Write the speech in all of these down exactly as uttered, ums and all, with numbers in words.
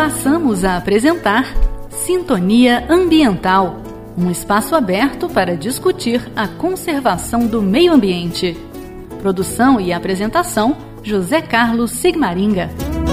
Passamos a apresentar Sintonia Ambiental, um espaço aberto para discutir a conservação do meio ambiente. Produção e apresentação, José Carlos Sigmaringa.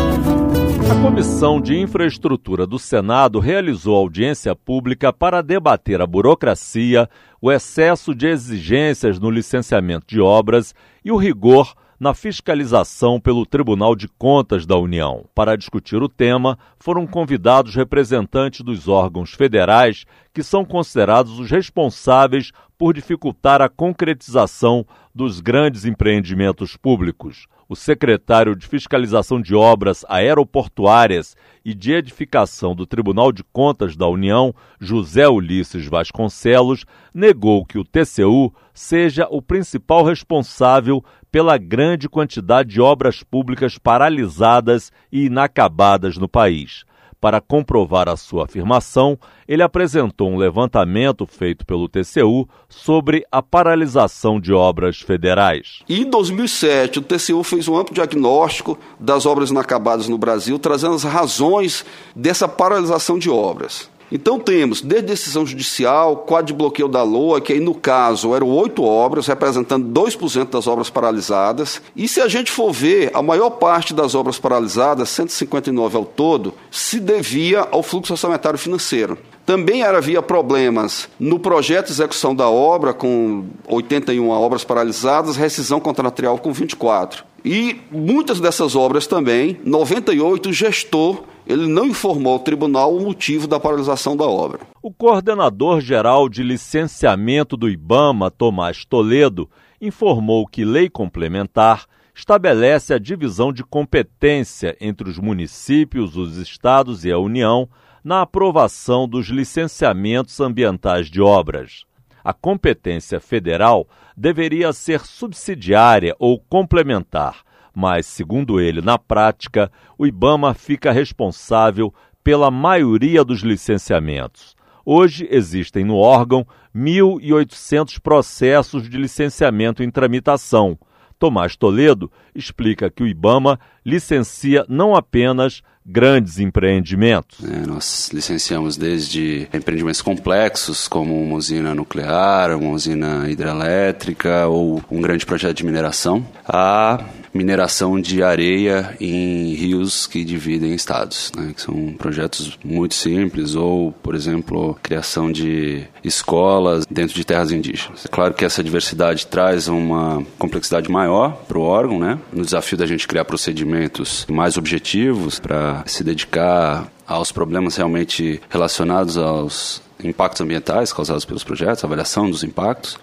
A Comissão de Infraestrutura do Senado realizou audiência pública para debater a burocracia, o excesso de exigências no licenciamento de obras e o rigor na fiscalização pelo Tribunal de Contas da União. Para discutir o tema, foram convidados representantes dos órgãos federais que são considerados os responsáveis por dificultar a concretização dos grandes empreendimentos públicos. O secretário de Fiscalização de Obras Aeroportuárias e de Edificação do Tribunal de Contas da União, José Ulisses Vasconcelos, negou que o T C U seja o principal responsável pela grande quantidade de obras públicas paralisadas e inacabadas no país. Para comprovar a sua afirmação, ele apresentou um levantamento feito pelo T C U sobre a paralisação de obras federais. E em dois mil e sete, o T C U fez um amplo diagnóstico das obras inacabadas no Brasil, trazendo as razões dessa paralisação de obras. Então temos, desde decisão judicial, quadro de bloqueio da LOA, que aí no caso eram oito obras, representando dois por cento das obras paralisadas. E se a gente for ver, a maior parte das obras paralisadas, cento e cinquenta e nove ao todo, se devia ao fluxo orçamentário financeiro. Também havia problemas no projeto de execução da obra, com oitenta e uma obras paralisadas, rescisão contratual com vinte e quatro. E muitas dessas obras também, noventa e oito, o gestor ele não informou ao tribunal o motivo da paralisação da obra. O coordenador-geral de licenciamento do IBAMA, Tomás Toledo, informou que lei complementar estabelece a divisão de competência entre os municípios, os estados e a União na aprovação dos licenciamentos ambientais de obras. A competência federal deveria ser subsidiária ou complementar, mas, segundo ele, na prática, o IBAMA fica responsável pela maioria dos licenciamentos. Hoje existem no órgão mil e oitocentos processos de licenciamento em tramitação. Tomás Toledo explica que o IBAMA licencia não apenas grandes empreendimentos. É, nós licenciamos desde empreendimentos complexos, como uma usina nuclear, uma usina hidrelétrica ou um grande projeto de mineração, a mineração de areia em rios que dividem estados, né, que são projetos muito simples, ou, por exemplo, criação de escolas dentro de terras indígenas. É claro que essa diversidade traz uma complexidade maior para o órgão, né, no desafio da gente criar procedimentos mais objetivos para se dedicar aos problemas realmente relacionados aos impactos ambientais causados pelos projetos, avaliação dos impactos,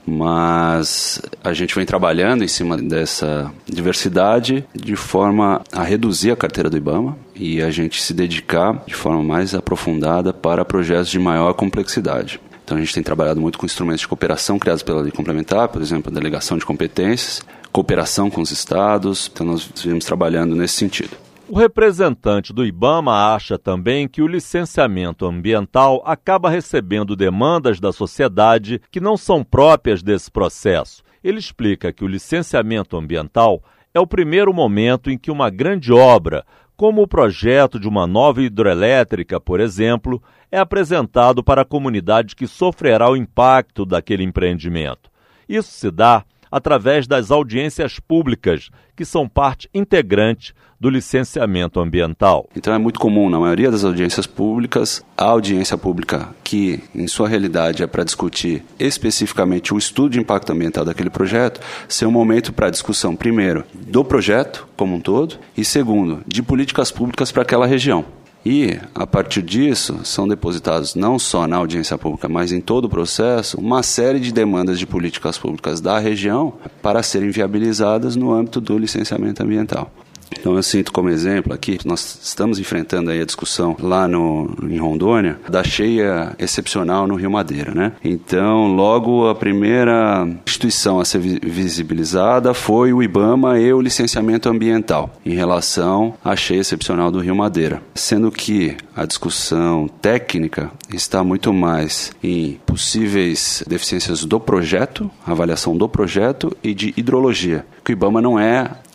mas a gente vem trabalhando em cima dessa diversidade de forma a reduzir a carteira do IBAMA e a gente se dedicar de forma mais aprofundada para projetos de maior complexidade. Então a gente tem trabalhado muito com instrumentos de cooperação criados pela lei complementar, por exemplo, a delegação de competências, cooperação com os estados, então nós viemos trabalhando nesse sentido. O representante do IBAMA acha também que o licenciamento ambiental acaba recebendo demandas da sociedade que não são próprias desse processo. Ele explica que o licenciamento ambiental é o primeiro momento em que uma grande obra, como o projeto de uma nova hidrelétrica, por exemplo, é apresentado para a comunidade que sofrerá o impacto daquele empreendimento. Isso se dá através das audiências públicas, que são parte integrante do licenciamento ambiental. Então é muito comum, na maioria das audiências públicas, a audiência pública que, em sua realidade, é para discutir especificamente o estudo de impacto ambiental daquele projeto, ser um momento para discussão, primeiro, do projeto como um todo, e segundo, de políticas públicas para aquela região. E, a partir disso, são depositados não só na audiência pública, mas em todo o processo, uma série de demandas de políticas públicas da região para serem viabilizadas no âmbito do licenciamento ambiental. Então eu sinto como exemplo aqui, nós estamos enfrentando aí a discussão lá no, em Rondônia da cheia excepcional no Rio Madeira, né? Então logo a primeira instituição a ser visibilizada foi o IBAMA e o licenciamento ambiental em relação à cheia excepcional do Rio Madeira, sendo que a discussão técnica está muito mais em possíveis deficiências do projeto, avaliação do projeto e de hidrologia, que o IBAMA não é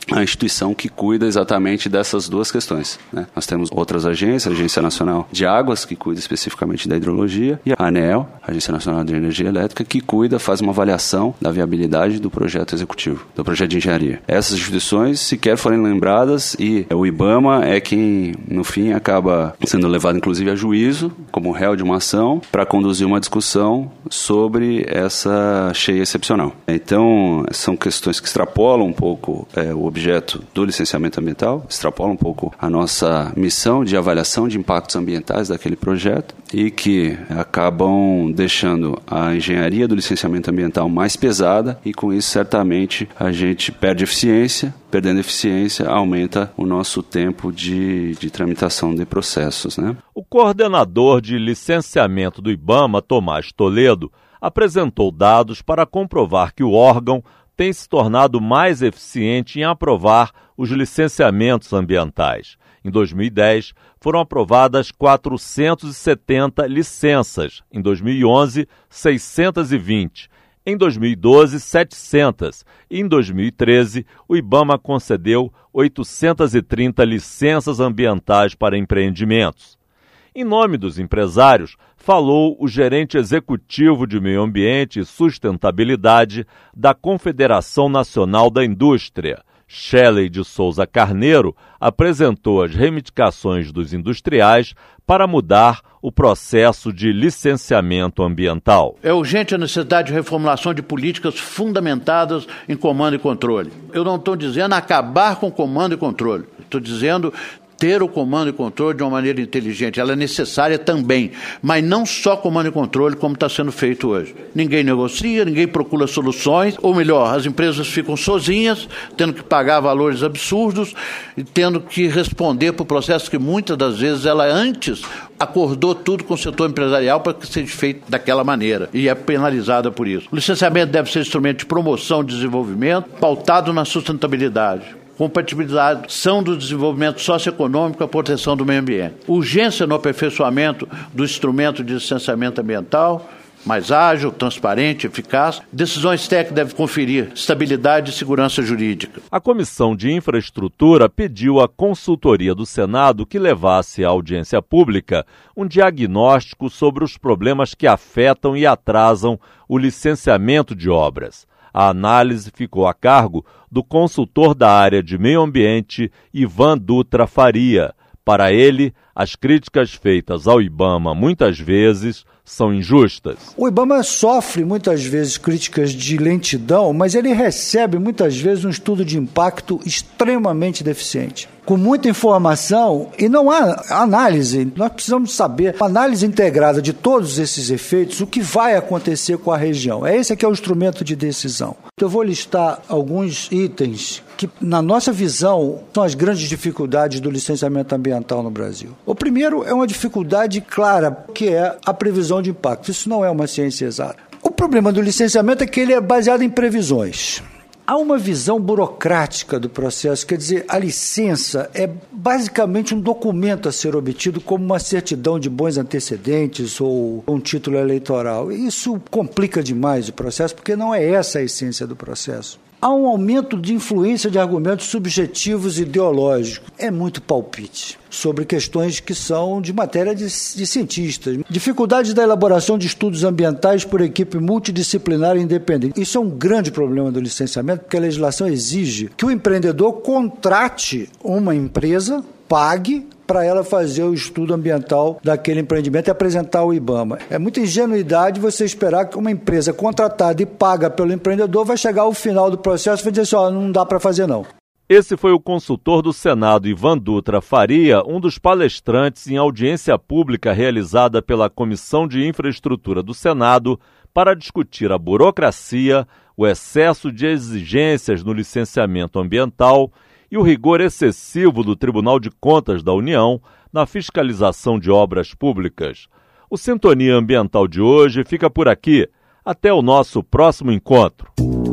a instituição que cuida exatamente dessas duas questões, né? Nós temos outras agências, a Agência Nacional de Águas, que cuida especificamente da hidrologia, e a ANEEL, a Agência Nacional de Energia Elétrica, que cuida, faz uma avaliação da viabilidade do projeto executivo, do projeto de engenharia. Essas instituições sequer forem lembradas e o IBAMA é quem, no fim, acaba sendo levado, inclusive, a juízo, como réu de uma ação, para conduzir uma discussão sobre essa cheia excepcional. Então, são questões que extrapolam um pouco é, o objeto do licenciamento ambiental, extrapolam um pouco a nossa missão de avaliação de impactos ambientais daquele projeto e que acabam deixando a engenharia do licenciamento ambiental mais pesada e, com isso, certamente, a gente perde eficiência. Perdendo eficiência, aumenta o nosso tempo de, de tramitação de processos, né? O coordenador de licenciamento do IBAMA, Tomás Toledo, apresentou dados para comprovar que o órgão tem se tornado mais eficiente em aprovar os licenciamentos ambientais. Em dois mil e dez, foram aprovadas quatrocentas e setenta licenças. Em dois mil e onze, seiscentas e vinte. Em dois mil e doze, setecentas. E em dois mil e treze, o IBAMA concedeu oitocentas e trinta licenças ambientais para empreendimentos. Em nome dos empresários, falou o gerente executivo de Meio Ambiente e Sustentabilidade da Confederação Nacional da Indústria. Shelley de Souza Carneiro apresentou as reivindicações dos industriais para mudar o processo de licenciamento ambiental. É urgente a necessidade de reformulação de políticas fundamentadas em comando e controle. Eu não estou dizendo acabar com comando e controle, estou dizendo ter o comando e controle de uma maneira inteligente. Ela é necessária também, mas não só comando e controle como está sendo feito hoje. Ninguém negocia, ninguém procura soluções, ou melhor, as empresas ficam sozinhas, tendo que pagar valores absurdos e tendo que responder por processos que muitas das vezes ela antes acordou tudo com o setor empresarial para que seja feito daquela maneira e é penalizada por isso. O licenciamento deve ser instrumento de promoção e desenvolvimento pautado na sustentabilidade, compatibilização do desenvolvimento socioeconômico e a proteção do meio ambiente. Urgência no aperfeiçoamento do instrumento de licenciamento ambiental, mais ágil, transparente, eficaz. Decisões técnicas devem conferir estabilidade e segurança jurídica. A Comissão de Infraestrutura pediu à consultoria do Senado que levasse à audiência pública um diagnóstico sobre os problemas que afetam e atrasam o licenciamento de obras. A análise ficou a cargo do consultor da área de meio ambiente, Ivan Dutra Faria. Para ele, as críticas feitas ao IBAMA muitas vezes são injustas. O IBAMA sofre muitas vezes críticas de lentidão, mas ele recebe muitas vezes um estudo de impacto extremamente deficiente, com muita informação e não há análise. Nós precisamos saber, análise integrada de todos esses efeitos, o que vai acontecer com a região. É esse que é o instrumento de decisão. Eu vou listar alguns itens que, na nossa visão, são as grandes dificuldades do licenciamento ambiental no Brasil. O primeiro é uma dificuldade clara, que é a previsão de impacto. Isso não é uma ciência exata. O problema do licenciamento é que ele é baseado em previsões. Há uma visão burocrática do processo, quer dizer, a licença é basicamente um documento a ser obtido como uma certidão de bons antecedentes ou um título eleitoral. Isso complica demais o processo, porque não é essa a essência do processo. Há um aumento de influência de argumentos subjetivos e ideológicos. É muito palpite sobre questões que são de matéria de, de cientistas. Dificuldades da elaboração de estudos ambientais por equipe multidisciplinar e independente. Isso é um grande problema do licenciamento, porque a legislação exige que o empreendedor contrate uma empresa, pague para ela fazer o estudo ambiental daquele empreendimento e apresentar ao IBAMA. É muita ingenuidade você esperar que uma empresa contratada e paga pelo empreendedor vai chegar ao final do processo e vai dizer assim, ó, não dá para fazer não. Esse foi o consultor do Senado, Ivan Dutra Faria, um dos palestrantes em audiência pública realizada pela Comissão de Infraestrutura do Senado para discutir a burocracia, o excesso de exigências no licenciamento ambiental e o rigor excessivo do Tribunal de Contas da União na fiscalização de obras públicas. O Sintonia Ambiental de hoje fica por aqui. Até o nosso próximo encontro.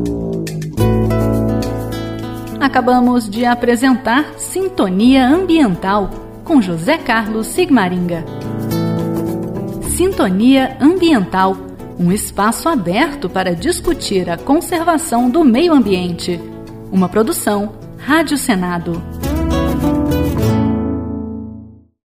Acabamos de apresentar Sintonia Ambiental com José Carlos Sigmaringa. Sintonia Ambiental, um espaço aberto para discutir a conservação do meio ambiente. Uma produção Rádio Senado.